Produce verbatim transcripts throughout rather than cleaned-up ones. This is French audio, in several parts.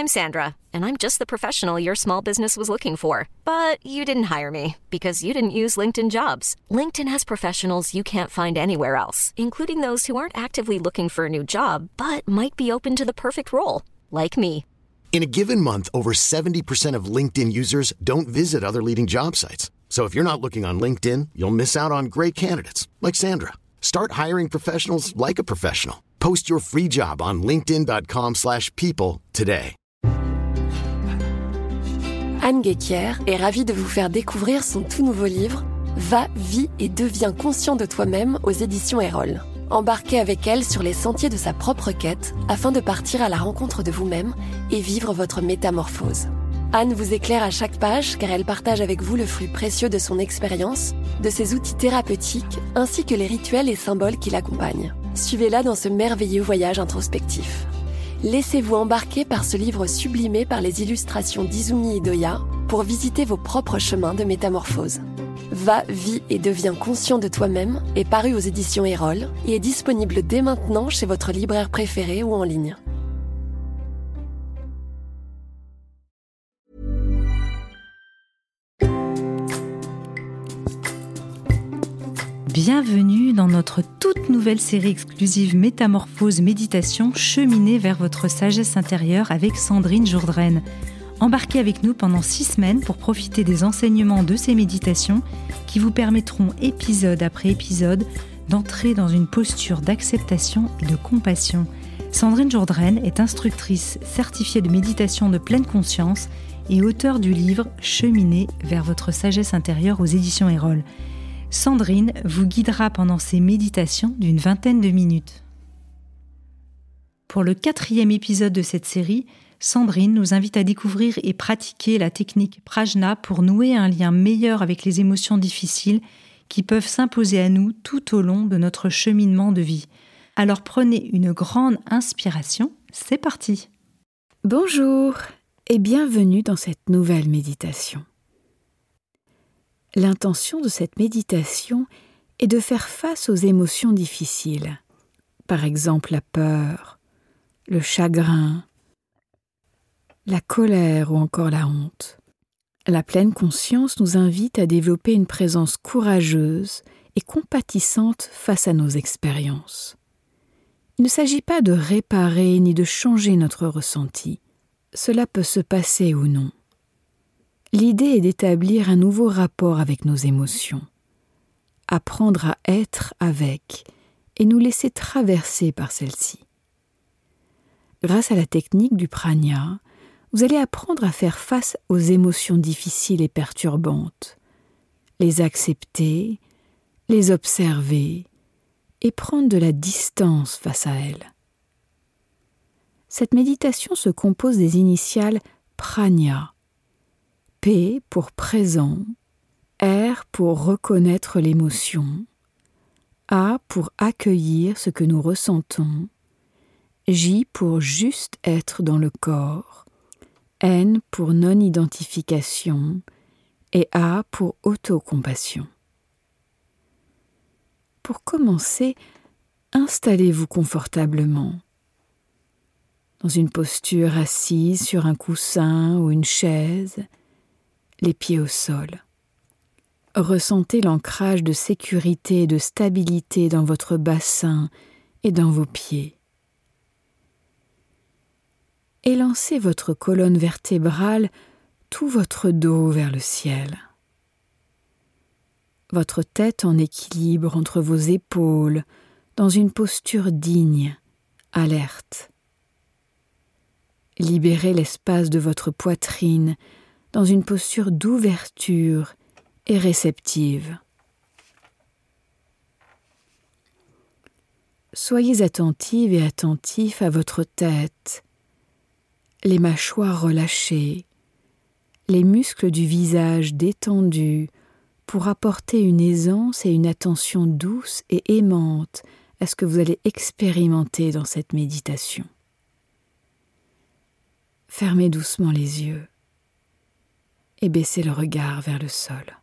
I'm Sandra, and I'm just the professional your small business was looking for. But you didn't hire me because you didn't use LinkedIn Jobs. LinkedIn has professionals you can't find anywhere else, including those who aren't actively looking for a new job, but might be open to the perfect role, like me. In a given month, over seventy percent of LinkedIn users don't visit other leading job sites. So if you're not looking on LinkedIn, you'll miss out on great candidates like Sandra. Start hiring professionals like a professional. Post your free job on linkedin.com slash people today. Anne Guéquière est ravie de vous faire découvrir son tout nouveau livre « Va, vis et deviens conscient de toi-même » aux éditions Erol. Embarquez avec elle sur les sentiers de sa propre quête afin de partir à la rencontre de vous-même et vivre votre métamorphose. Anne vous éclaire à chaque page car elle partage avec vous le fruit précieux de son expérience, de ses outils thérapeutiques ainsi que les rituels et symboles qui l'accompagnent. Suivez-la dans ce merveilleux voyage introspectif. Laissez-vous embarquer par ce livre sublimé par les illustrations d'Izumi Idoya pour visiter vos propres chemins de métamorphose. Va, vis et deviens conscient de toi-même est paru aux éditions Erol et est disponible dès maintenant chez votre libraire préféré ou en ligne. Bienvenue dans notre toute nouvelle série exclusive Métamorphose Méditation, cheminée vers votre sagesse intérieure avec Sandrine Jourdraine. Embarquez avec nous pendant six semaines pour profiter des enseignements de ces méditations qui vous permettront, épisode après épisode, d'entrer dans une posture d'acceptation et de compassion. Sandrine Jourdraine est instructrice certifiée de méditation de pleine conscience et auteure du livre « Cheminer vers votre sagesse intérieure » aux éditions Erol. Sandrine vous guidera pendant ces méditations d'une vingtaine de minutes. Pour le quatrième épisode de cette série, Sandrine nous invite à découvrir et pratiquer la technique Prajna pour nouer un lien meilleur avec les émotions difficiles qui peuvent s'imposer à nous tout au long de notre cheminement de vie. Alors prenez une grande inspiration, c'est parti. Bonjour et bienvenue dans cette nouvelle méditation. L'intention de cette méditation est de faire face aux émotions difficiles, par exemple la peur, le chagrin, la colère ou encore la honte. La pleine conscience nous invite à développer une présence courageuse et compatissante face à nos expériences. Il ne s'agit pas de réparer ni de changer notre ressenti. Cela peut se passer ou non. L'idée est d'établir un nouveau rapport avec nos émotions, apprendre à être avec et nous laisser traverser par celles-ci. Grâce à la technique du prana, vous allez apprendre à faire face aux émotions difficiles et perturbantes, les accepter, les observer et prendre de la distance face à elles. Cette méditation se compose des initiales prana, P pour présent, R pour reconnaître l'émotion, A pour accueillir ce que nous ressentons, J pour juste être dans le corps, N pour non-identification et A pour autocompassion. Pour commencer, installez-vous confortablement, dans une posture assise sur un coussin ou une chaise, les pieds au sol. Ressentez l'ancrage de sécurité et de stabilité dans votre bassin et dans vos pieds. Élancez votre colonne vertébrale, tout votre dos vers le ciel. Votre tête en équilibre entre vos épaules, dans une posture digne, alerte. Libérez l'espace de votre poitrine, dans une posture d'ouverture et réceptive. Soyez attentive et attentif à votre tête, les mâchoires relâchées, les muscles du visage détendus pour apporter une aisance et une attention douce et aimante à ce que vous allez expérimenter dans cette méditation. Fermez doucement les yeux et baissez le regard vers le sol.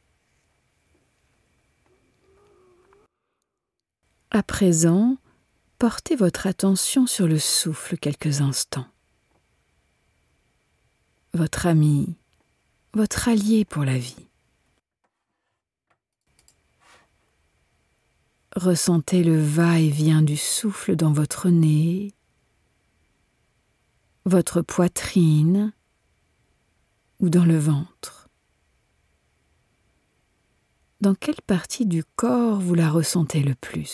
À présent, portez votre attention sur le souffle quelques instants. votre ami, votre allié pour la vie. Ressentez le va-et-vient du souffle dans votre nez, votre poitrine ou dans le ventre. Dans quelle partie du corps vous la ressentez le plus ?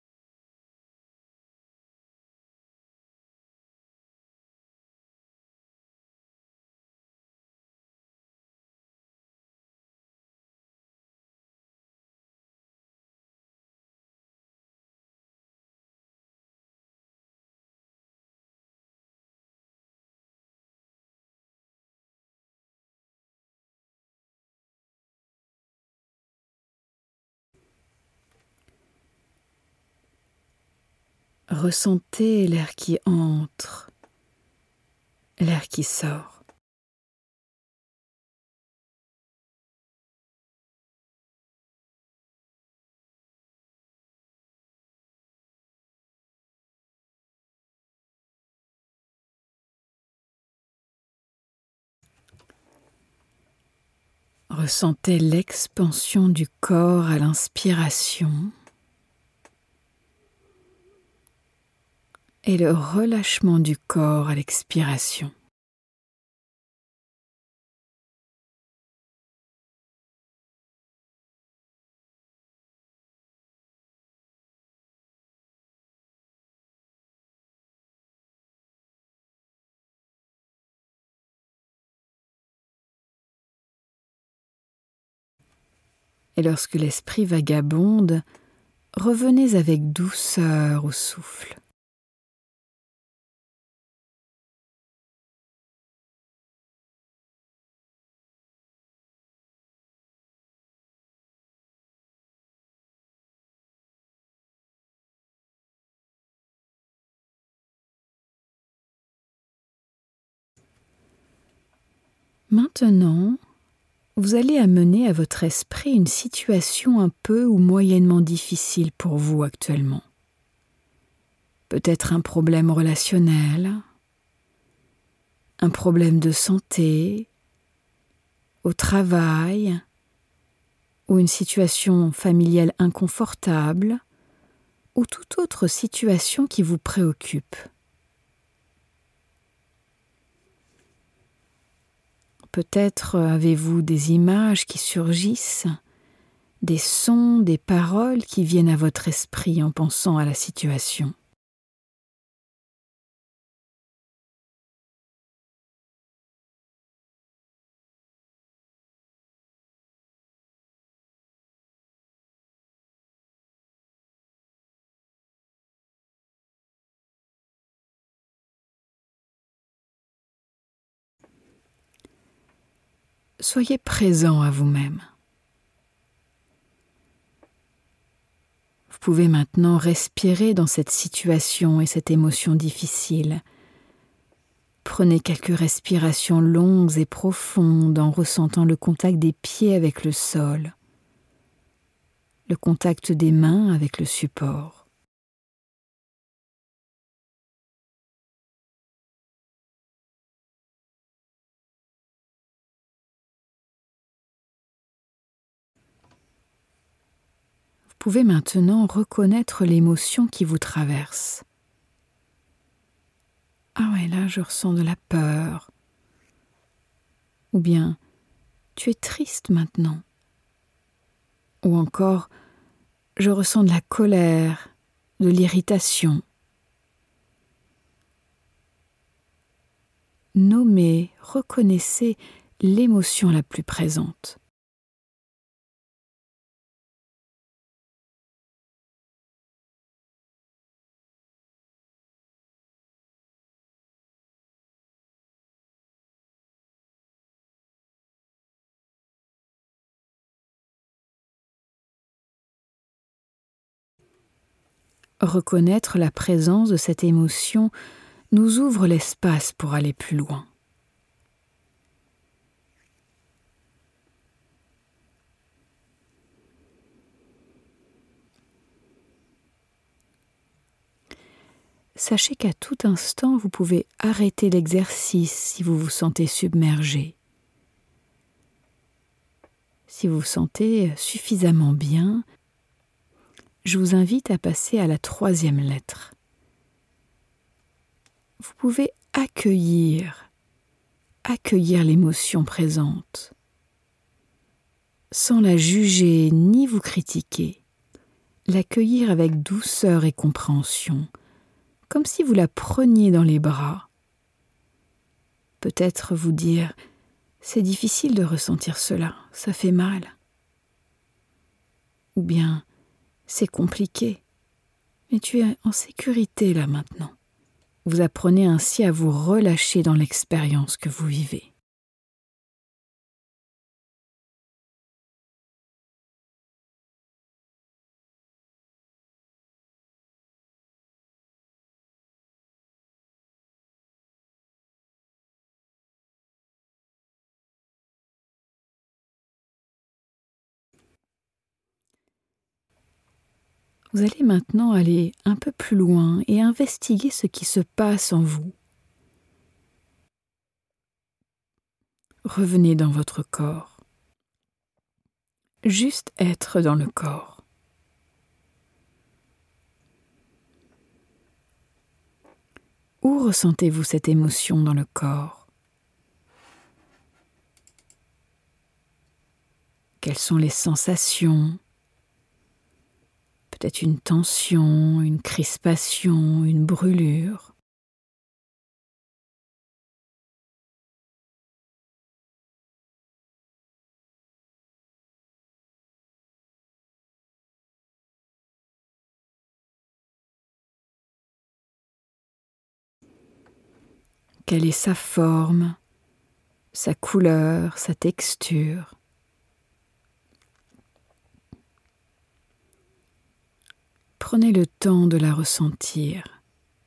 Ressentez l'air qui entre, l'air qui sort. Ressentez l'expansion du corps à l'inspiration et le relâchement du corps à l'expiration. Et lorsque l'esprit vagabonde, revenez avec douceur au souffle. Maintenant, vous allez amener à votre esprit une situation un peu ou moyennement difficile pour vous actuellement. Peut-être un problème relationnel, un problème de santé, au travail, ou une situation familiale inconfortable, ou toute autre situation qui vous préoccupe. Peut-être avez-vous des images qui surgissent, des sons, des paroles qui viennent à votre esprit en pensant à la situation. Soyez présent à vous-même. Vous pouvez maintenant respirer dans cette situation et cette émotion difficile. Prenez quelques respirations longues et profondes en ressentant le contact des pieds avec le sol, le contact des mains avec le support. Vous pouvez maintenant reconnaître l'émotion qui vous traverse. Ah ouais, là je ressens de la peur. Ou bien, tu es triste maintenant. Ou encore, je ressens de la colère, de l'irritation. Nommez, reconnaissez l'émotion la plus présente. Reconnaître la présence de cette émotion nous ouvre l'espace pour aller plus loin. sachez qu'à tout instant, vous pouvez arrêter l'exercice si vous vous sentez submergé. Si vous vous sentez suffisamment bien, je vous invite à passer à la troisième lettre. Vous pouvez accueillir, accueillir l'émotion présente, sans la juger ni vous critiquer, l'accueillir avec douceur et compréhension, comme si vous la preniez dans les bras. Peut-être vous dire « c'est difficile de ressentir cela, ça fait mal ». Ou bien « c'est compliqué, mais tu es en sécurité là maintenant ». Vous apprenez ainsi à vous relâcher dans l'expérience que vous vivez. Vous allez maintenant aller un peu plus loin et investiguer ce qui se passe en vous. Revenez dans votre corps. Juste être dans le corps. Où ressentez-vous cette émotion dans le corps? Quelles sont les sensations? Peut-être une tension, une crispation, une brûlure. Quelle est sa forme, sa couleur, sa texture? Prenez le temps de la ressentir.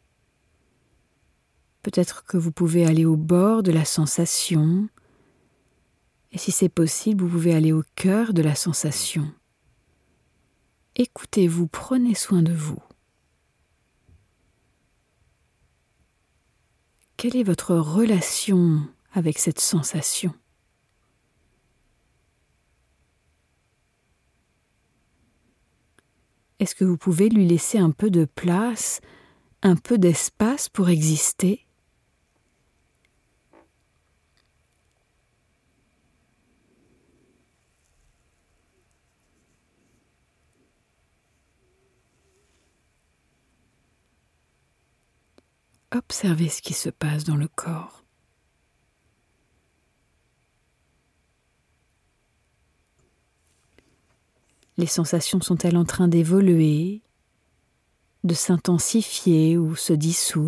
Peut-être que vous pouvez aller au bord de la sensation, et si c'est possible, vous pouvez aller au cœur de la sensation. Écoutez-vous, prenez soin de vous. Quelle est votre relation avec cette sensation ? Est-ce que vous pouvez lui laisser un peu de place, un peu d'espace pour exister ? Observez ce qui se passe dans le corps. Les sensations sont-elles en train d'évoluer, de s'intensifier ou se dissoudre ?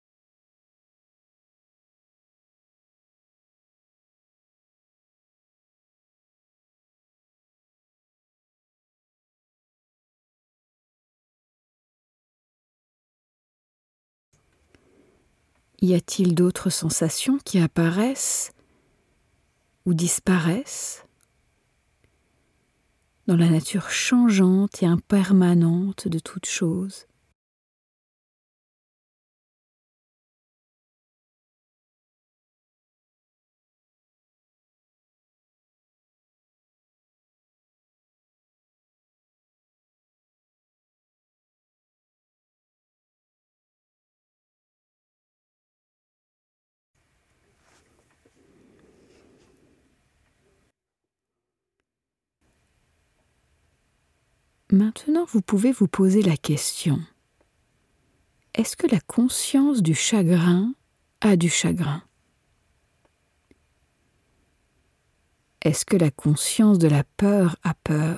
Y a-t-il d'autres sensations qui apparaissent ou disparaissent dans la nature changeante et impermanente de toute chose ? Maintenant, vous pouvez vous poser la question : est-ce que la conscience du chagrin a du chagrin ? Est-ce que la conscience de la peur a peur ?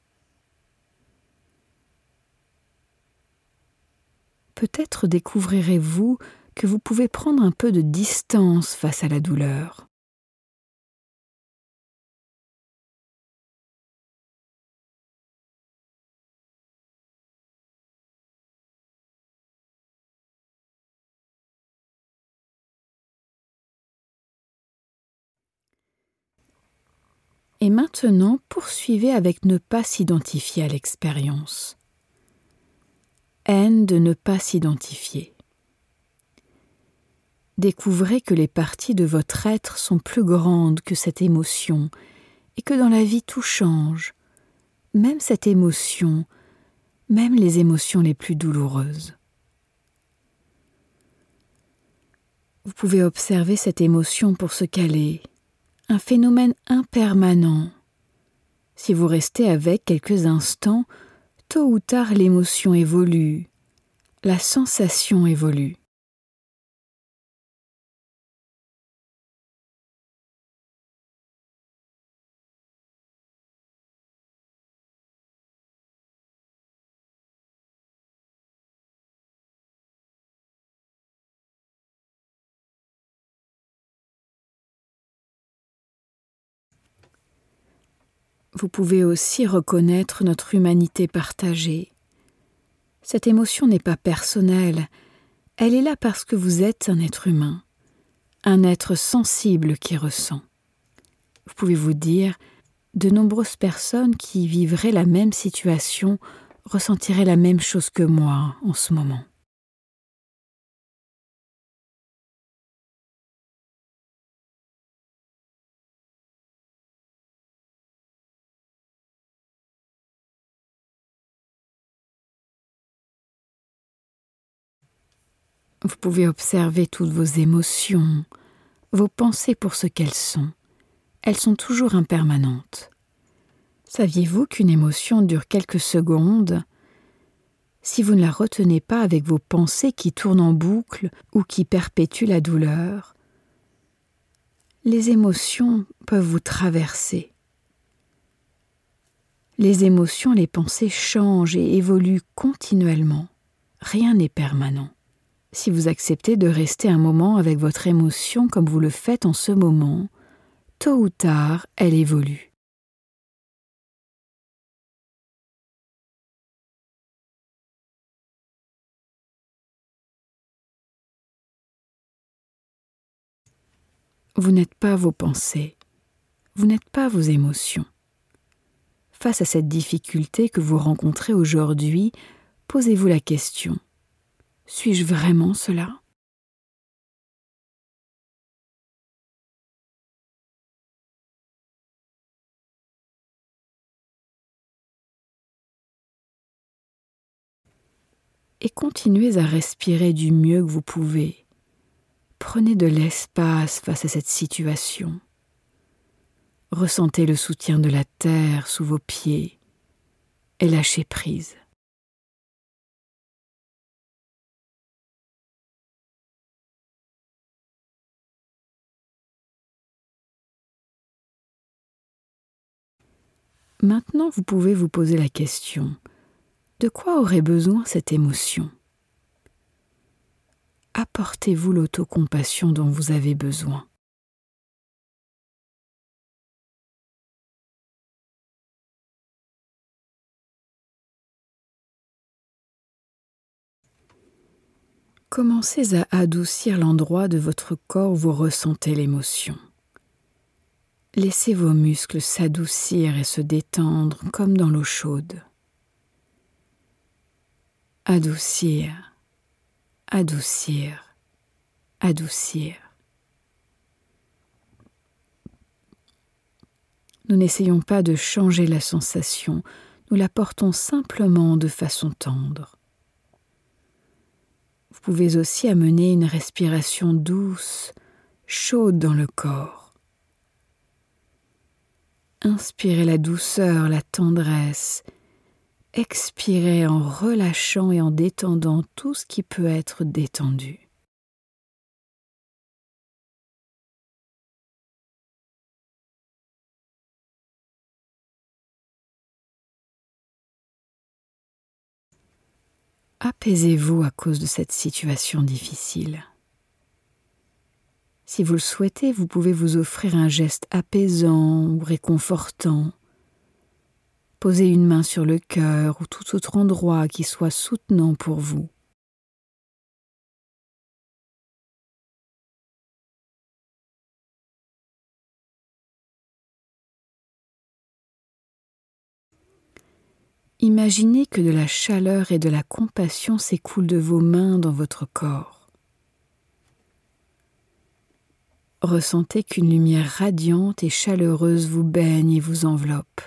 Peut-être découvrirez-vous que vous pouvez prendre un peu de distance face à la douleur. Et maintenant, poursuivez avec ne pas s'identifier à l'expérience. haine de ne pas s'identifier. Découvrez que les parties de votre être sont plus grandes que cette émotion et que dans la vie tout change, même cette émotion, même les émotions les plus douloureuses. Vous pouvez observer cette émotion pour ce qu'elle est, un phénomène impermanent. Si vous restez avec quelques instants, tôt ou tard l'émotion évolue, la sensation évolue. Vous pouvez aussi reconnaître notre humanité partagée. Cette émotion n'est pas personnelle, elle est là parce que vous êtes un être humain, un être sensible qui ressent. Vous pouvez vous dire, de nombreuses personnes qui vivraient la même situation ressentiraient la même chose que moi en ce moment. Vous pouvez observer toutes vos émotions, vos pensées pour ce qu'elles sont. Elles sont toujours impermanentes. Saviez-vous qu'une émotion dure quelques secondes? Si vous ne la retenez pas avec vos pensées qui tournent en boucle ou qui perpétuent la douleur, les émotions peuvent vous traverser. Les émotions, les pensées changent et évoluent continuellement. Rien n'est permanent. Si vous acceptez de rester un moment avec votre émotion comme vous le faites en ce moment, tôt ou tard, elle évolue. Vous n'êtes pas vos pensées, vous n'êtes pas vos émotions. Face à cette difficulté que vous rencontrez aujourd'hui, posez-vous la question: suis-je vraiment cela ? Et continuez à respirer du mieux que vous pouvez. Prenez de l'espace face à cette situation. Ressentez le soutien de la terre sous vos pieds et lâchez prise. Maintenant, vous pouvez vous poser la question: de quoi aurait besoin cette émotion ? Apportez-vous l'autocompassion dont vous avez besoin. Commencez à adoucir l'endroit de votre corps où vous ressentez l'émotion. Laissez vos muscles s'adoucir et se détendre comme dans l'eau chaude. Adoucir, adoucir, adoucir. Nous n'essayons pas de changer la sensation, nous la portons simplement de façon tendre. Vous pouvez aussi amener une respiration douce, chaude dans le corps. Inspirez la douceur, la tendresse. Expirez en relâchant et en détendant tout ce qui peut être détendu. Apaisez-vous à cause de cette situation difficile. Si vous le souhaitez, vous pouvez vous offrir un geste apaisant ou réconfortant. Posez une main sur le cœur ou tout autre endroit qui soit soutenant pour vous. Imaginez que de la chaleur et de la compassion s'écoulent de vos mains dans votre corps. Ressentez qu'une lumière radiante et chaleureuse vous baigne et vous enveloppe.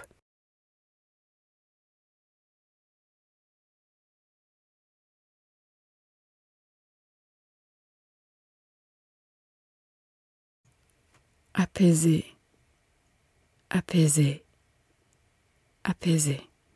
Apaisé, apaisé, apaisé.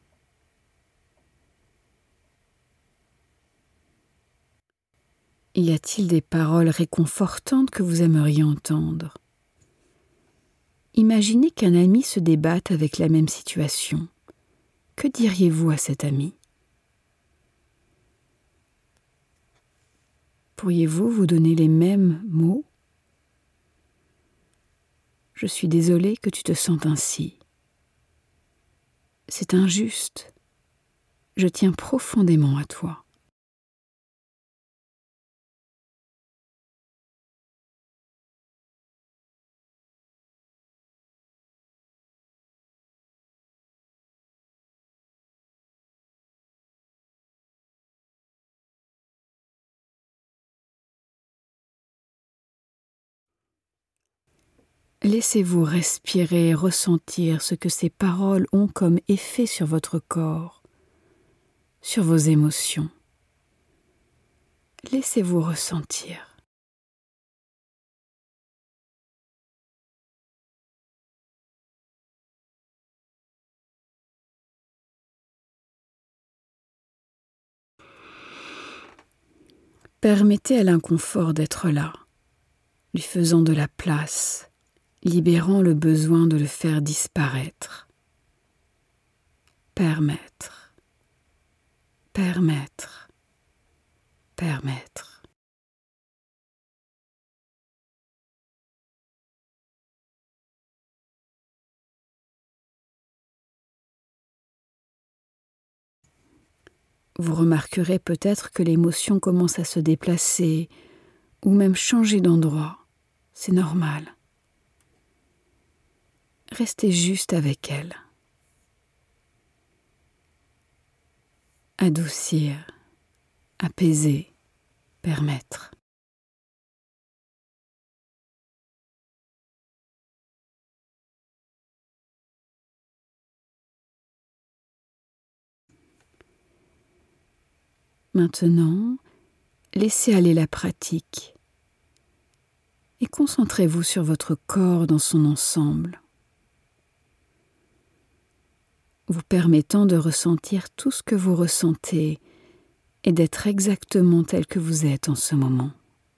Y a-t-il des paroles réconfortantes que vous aimeriez entendre? Imaginez qu'un ami se débatte avec la même situation. Que diriez-vous à cet ami? Pourriez-vous vous donner les mêmes mots? Je suis désolée que tu te sentes ainsi. C'est injuste. Je tiens profondément à toi. Laissez-vous respirer et ressentir ce que ces paroles ont comme effet sur votre corps, sur vos émotions. Laissez-vous ressentir. Permettez à l'inconfort d'être là, lui faisant de la place, libérant le besoin de le faire disparaître. Permettre, permettre, permettre. Vous remarquerez peut-être que l'émotion commence à se déplacer ou même changer d'endroit. C'est normal. Restez juste avec elle. Adoucir, apaiser, permettre. Maintenant, laissez aller la pratique et concentrez-vous sur votre corps dans son ensemble, vous permettant de ressentir tout ce que vous ressentez et d'être exactement tel que vous êtes en ce moment.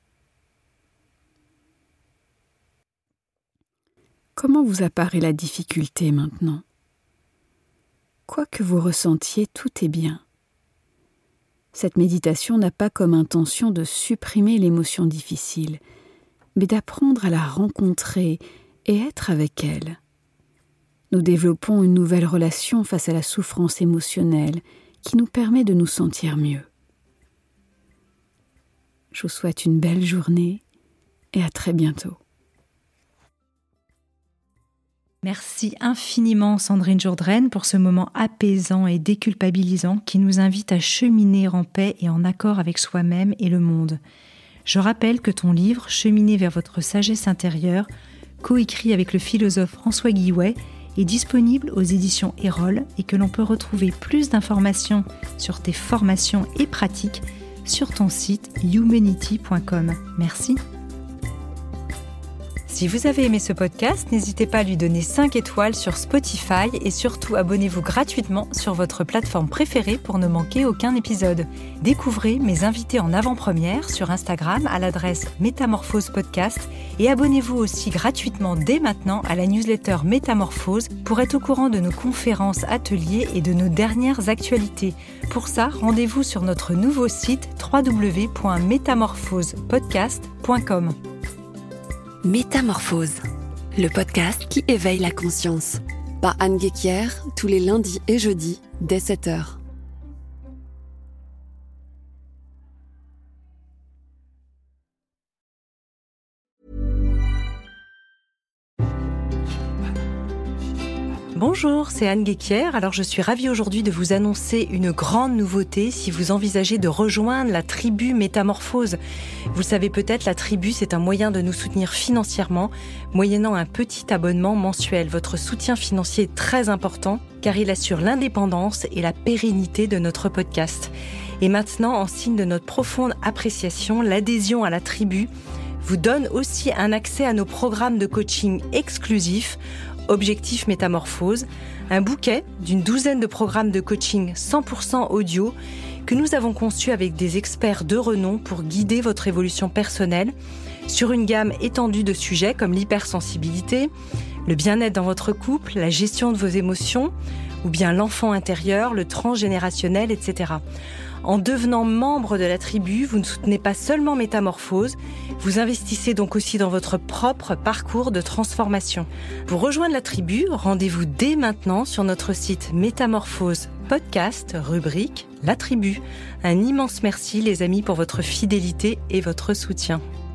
Comment vous apparaît la difficulté maintenant? Quoi que vous ressentiez, tout est bien. Cette méditation n'a pas comme intention de supprimer l'émotion difficile, mais d'apprendre à la rencontrer et être avec elle. Nous développons une nouvelle relation face à la souffrance émotionnelle qui nous permet de nous sentir mieux. Je vous souhaite une belle journée et à très bientôt. Merci infiniment Sandrine Jourdraine pour ce moment apaisant et déculpabilisant qui nous invite à cheminer en paix et en accord avec soi-même et le monde. Je rappelle que ton livre « Cheminer vers votre sagesse intérieure », coécrit avec le philosophe François Guillouet, est disponible aux éditions Erol et que l'on peut retrouver plus d'informations sur tes formations et pratiques sur ton site youmanity point com. Merci. Si vous avez aimé ce podcast, n'hésitez pas à lui donner cinq étoiles sur Spotify et surtout abonnez-vous gratuitement sur votre plateforme préférée pour ne manquer aucun épisode. Découvrez mes invités en avant-première sur Instagram à l'adresse Métamorphose Podcast et abonnez-vous aussi gratuitement dès maintenant à la newsletter Métamorphose pour être au courant de nos conférences, ateliers et de nos dernières actualités. Pour ça, rendez-vous sur notre nouveau site w w w point métamorphose podcast point com. Métamorphose, le podcast qui éveille la conscience. Par Anne Guéquière, tous les lundis et jeudis, dès sept heures. Bonjour, c'est Anne Guéquière. Alors je suis ravie aujourd'hui de vous annoncer une grande nouveauté si vous envisagez de rejoindre la tribu Métamorphose. Vous le savez peut-être, la tribu, c'est un moyen de nous soutenir financièrement, moyennant un petit abonnement mensuel. Votre soutien financier est très important car il assure l'indépendance et la pérennité de notre podcast. Et maintenant, en signe de notre profonde appréciation, l'adhésion à la tribu vous donne aussi un accès à nos programmes de coaching exclusifs, Objectif Métamorphose, un bouquet d'une douzaine de programmes de coaching cent pour cent audio que nous avons conçus avec des experts de renom pour guider votre évolution personnelle sur une gamme étendue de sujets comme l'hypersensibilité, le bien-être dans votre couple, la gestion de vos émotions, ou bien l'enfant intérieur, le transgénérationnel, et cetera. En devenant membre de la tribu, vous ne soutenez pas seulement Métamorphose, vous investissez donc aussi dans votre propre parcours de transformation. Pour rejoindre la tribu, rendez-vous dès maintenant sur notre site Métamorphose Podcast, rubrique La Tribu. Un immense merci les amis pour votre fidélité et votre soutien.